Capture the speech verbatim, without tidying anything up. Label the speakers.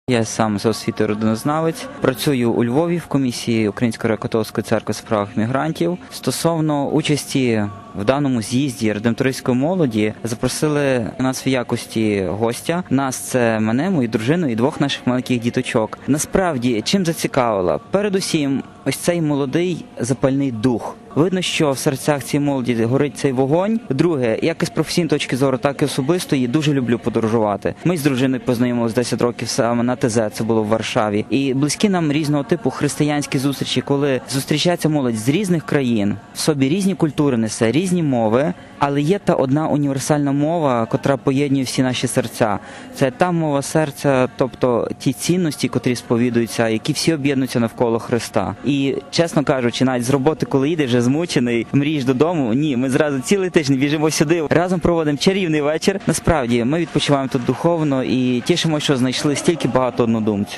Speaker 1: Я сам за освітою родинознавець, працюю у Львові в комісії Української греко-католицької церкви у справах мігрантів. Стосовно участі в даному з'їзді редемтористської молоді, запросили нас в якості гостя. Нас – це мене, мою дружину і двох наших маленьких діточок. Насправді, чим зацікавила? Передусім, ось цей молодий запальний дух. Видно, що в серцях цієї молоді горить цей вогонь. Друге, як із професійної точки зору, так і особистої, дуже люблю подорожувати. Ми з дружиною познайомилися десять років саме на ТЗ, це було в Варшаві. І близькі нам різного типу християнські зустрічі, коли зустрічається молодь з різних країн, в собі різні культури несе, різні мови, але є та одна універсальна мова, котра поєднує всі наші серця. Це та мова серця, тобто ті цінності, котрі сповідуються, які всі об'єднуються навколо Христа. І, чесно кажучи, навіть з роботи, коли їдеш, вже змучений, мрієш додому, ні, ми зразу цілий тиждень біжимо сюди, разом проводимо чарівний вечір. Насправді, ми відпочиваємо тут духовно і тішимо, що знайшли стільки багато однодумців.